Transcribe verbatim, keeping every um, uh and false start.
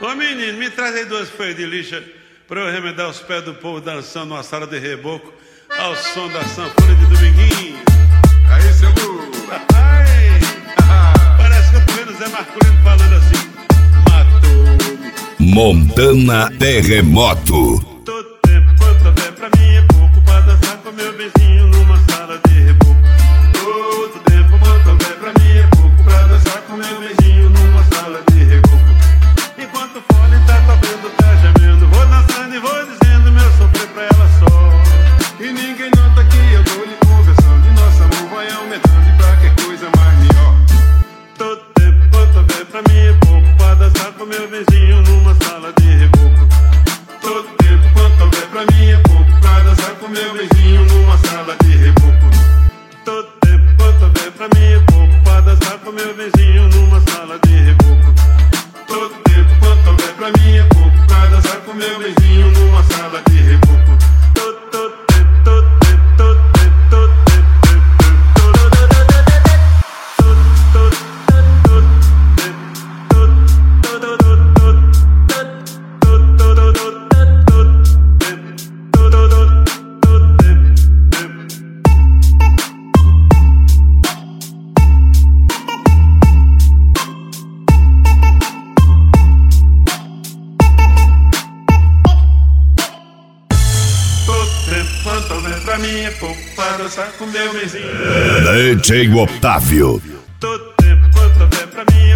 Ô menino, me traz aí duas folhas de lixa pra eu remendar os pés do povo dançando numa sala de reboco ao som da sanfona de Dominguinho. Aí, seu Lu. Ai, parece que eu tô vendo o Zé Marculino falando assim: matou-me. Montana Terremoto. Todo tempo quanto houver pra mim é pouco pra dançar com meu vizinho numa sala de reboco. Todo tempo quanto houver pra mim é pouco pra dançar com meu vizinho numa sala de reboco. Enquanto o fone tá tocando, tá gemendo, vou dançando e vou dizendo meu sofrer pra ela só. E ninguém nota que eu tô lhe conversando e nosso amor vai aumentando e pra que coisa mais melhor. Todo tempo quanto houver pra mim é pouco pra dançar com meu vizinho numa sala de reboco. Todo tempo quanto houver pra mim é pouco pra dançar com meu vizinho numa sala de reboco. Todo tempo quanto houver pra mim é pouco pra dançar com meu vizinho numa sala de reboco. Todo tempo quanto houver pra mim é pouco pra dançar com meu vizinho numa sala de reboco. Todo, todo tempo, todo tempo, todo tempo, todo tempo, todo quanto houver pra mim é pouco pra dançar com meu vizinho. D J Otávio. todo tempo quanto houver pra mim